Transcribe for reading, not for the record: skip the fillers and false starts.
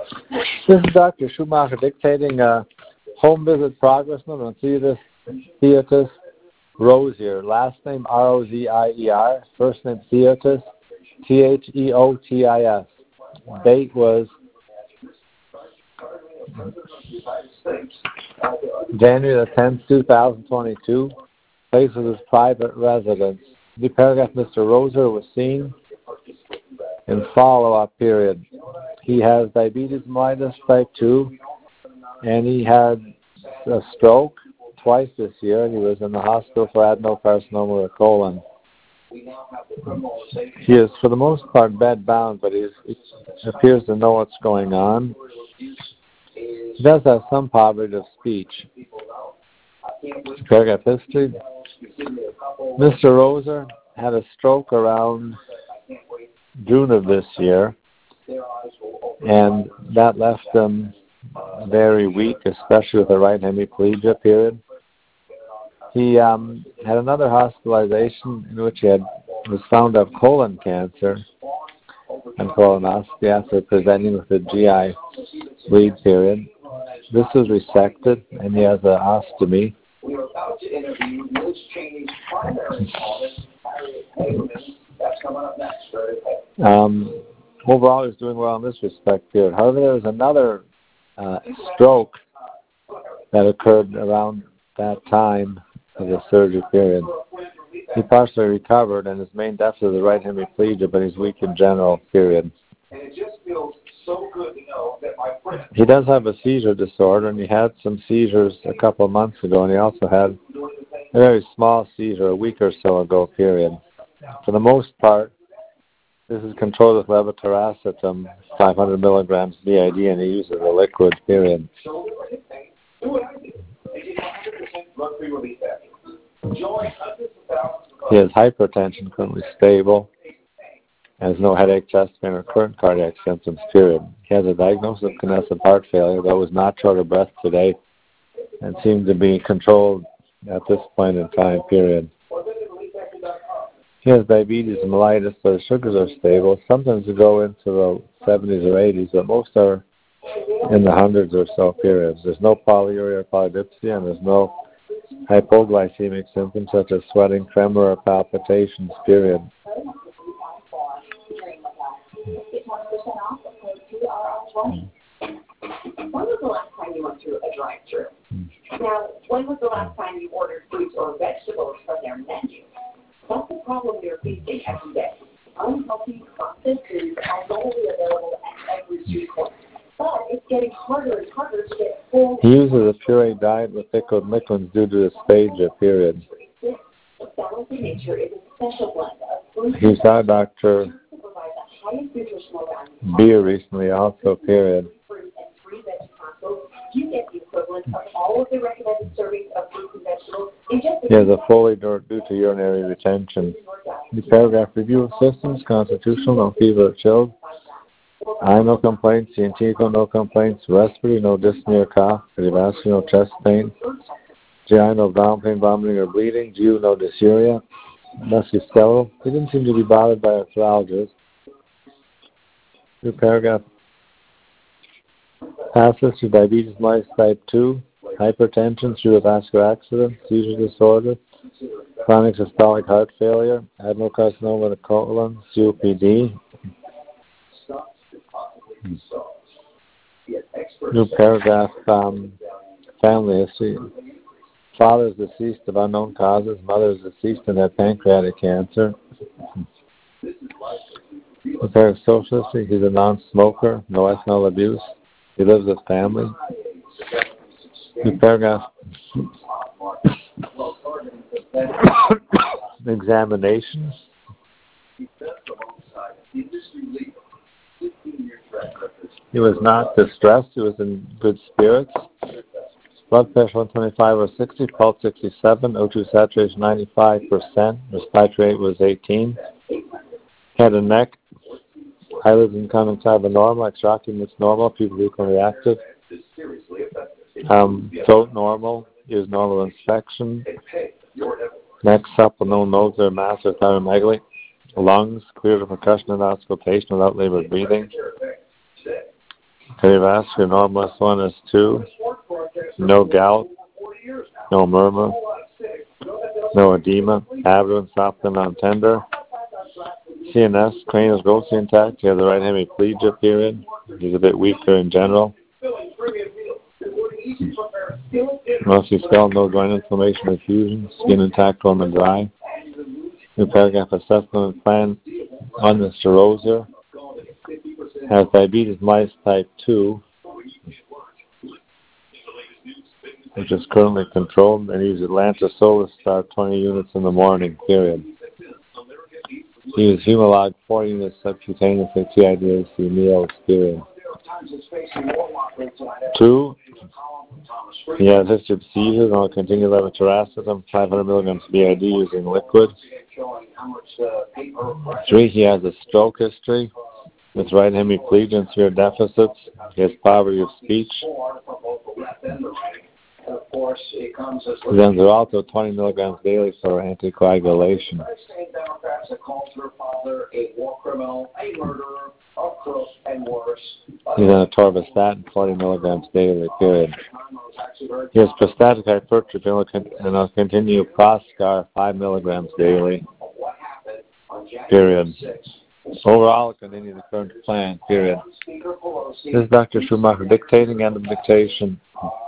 This is Dr. Schumacher dictating home visit progress note on Theotis Rozier. Last name Rozier. First name Theotis, Theotis. Date was January the 10th, 2022. Place was his private residence. The paragraph, Mr. Rozier was seen in follow-up period. He has diabetes mellitus type 2, and he had a stroke twice this year, and he was in the hospital for adenocarcinoma of the colon. He is, for the most part, bed-bound, but he appears to know what's going on. He does have some poverty of speech. Paragraph history. Mr. Rozier had a stroke around June of this year, and that left him very weak, especially with the right hemiplegia period. He had another hospitalization in which he was found to have colon cancer and colonoscopy after presenting with a GI bleed period. This was resected, and he has an ostomy. Overall, he's doing well in this respect period. However, there was another stroke that occurred around that time of the surgery period. He partially recovered, and his main deficit is the right hemiplegia, but he's weak in general, period. He does have a seizure disorder, and he had some seizures a couple of months ago, and he also had a very small seizure a week or so ago, period. For the most part, this is controlled with levetiracetam, 500 milligrams BID, and he uses a liquid, period. He has hypertension, currently stable, has no headache, chest pain, or current cardiac symptoms, period. He has a diagnosis of congestive heart failure, though was not short of breath today, and seemed to be controlled at this point in time, period. He has diabetes and mellitus, so his sugars are stable. Sometimes they go into the 70s or 80s, but most are in the hundreds or so periods. There's no polyuria or polydipsia, and there's no hypoglycemic symptoms such as sweating, tremor, or palpitations, period. When was the last time you went through a drive-thru? Now, when was the last time you ordered fruits or vegetables from their menu? That's the problem you're facing every day. Unhealthy, processed foods are readily available at every street corner. But it's getting harder and harder to get full. He uses a pureed diet with pickled liquids due to the sphagia, period. The balancing nature is a special blend of fruits. He saw Dr. Beer recently also, period. You get the equivalent of all of the recommended servings of fruits and vegetables in just He has a folate due to urinary retention. The paragraph review of systems, constitutional, no fever or chills. Eye, no complaints. Científico, no complaints. Respiratory, no dyspnea or cough. Cardiovascular, no chest pain. GI, no abdominal pain, vomiting or bleeding. GU, no dysuria. Musculoskeletal. He didn't seem to be bothered by arthralgias. New paragraph. Past history, diabetes mellitus type 2, hypertension, cerebrovascular accident, seizure disorder, chronic systolic heart failure, adenocarcinoma of the colon, COPD. New paragraph, family history. Father is deceased of unknown causes. Mother is deceased and had pancreatic cancer. New paragraph, social history. He's a non-smoker, no ethanol abuse. He lives with family. New paragraph. Examination. He was not distressed. He was in good spirits. Blood pressure 125/60, pulse 67, O2 saturation 95%, respiratory rate was 18. Head and neck. Eyelids and conjunctiva normal, extracting normal, pupil reactive. Throat normal, ears normal inspection. Neck supple, no nodes or mass or thyromegaly. Lungs clear to percussion and auscultation without labored breathing. Cardiovascular, normal S1, S2. No gout. No murmur. No edema. Abdomen soft and non-tender. CNS, cranial growth intact. He has the right hemiplegia period. He's a bit weaker in general. Mostly skull, no joint inflammation or fusion. Skin intact, warm and dry. New paragraph assessment plan on the cirrhosis. Has diabetes mellitus type 2, which is currently controlled, and uses Atlanta Solar Star 20 units in the morning, period. He uses Humalog 4 units subcutaneously, TIDAC meals, period. 2, he has history of seizures and will continue levetiracetam, 500 milligrams BID using liquid. 3, he has a stroke history with right hemiplegia and severe deficits. He has poverty of speech. Then Xarelto 20 milligrams daily for anticoagulation. He's on atorvastatin 40 milligrams daily, period. He has prostatic hypertrophy and will continue Proscar 5 milligrams daily, period. Overall, continue the current plan, period. This is Dr. Schumacher dictating, end of dictation.